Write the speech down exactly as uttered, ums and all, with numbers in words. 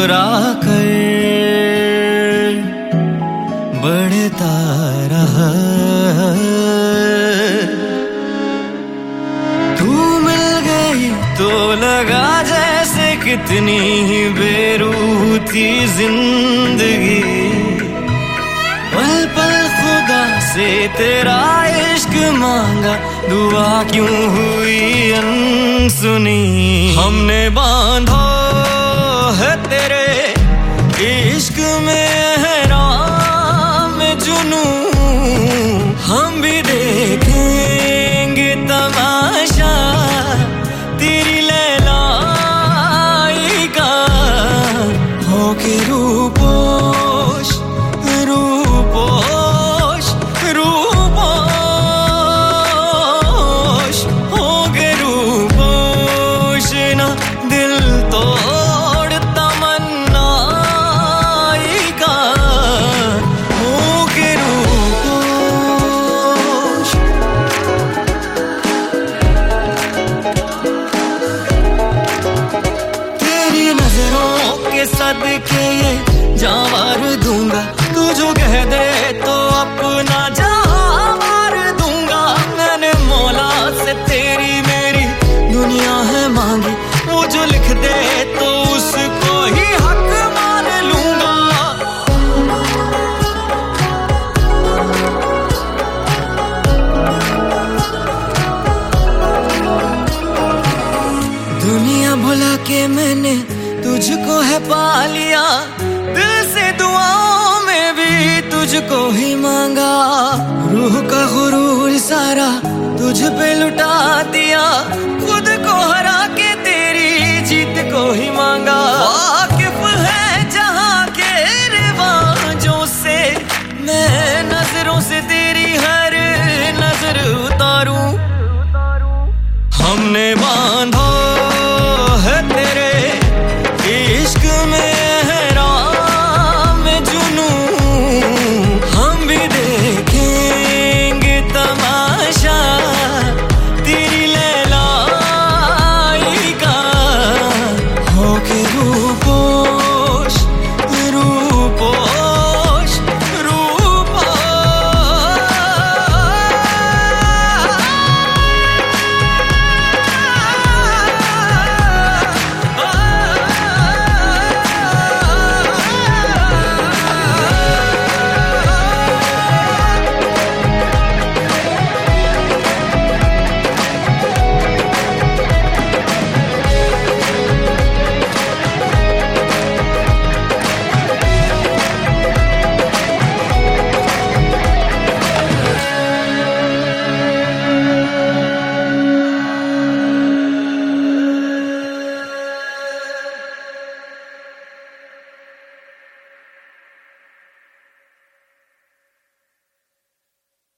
मुस्कुरा कर बढ़ता रहा। तू मिल गई तो लगा जैसे कितनी ही बेरूह थी जिंदगी। पल पल खुदा से तेरा इश्क मांगा, दुआ क्यों हुई अनसुनी। हमने बांधा है तेरे इश्क में एहराम जुनू, हम भी देखेंगे तमाशा तेरी लैलाई का। होके रूपोश रूपोश रूपोश, होके रूपोश ना दिल तोड़ तमन्नाई का। होके रूपोश। तेरी नजरों के सदके ये जावार दूंगा, तू जो कह दे तो अपना जहां मार दूंगा। मैंने मौला से तेरी मेरी दुनिया है मांगी, वो जो लिख दे तो उसको ही हक मान लूंगा। दुनिया भुला के मैंने तुझको है पा लिया, दिल से दुआओं में भी तुझको ही मांगा। रूह का गुरूर सारा तुझ पे लुटा दिया, खुद को हरा के तेरी जीत को ही मांगा। वाकिफ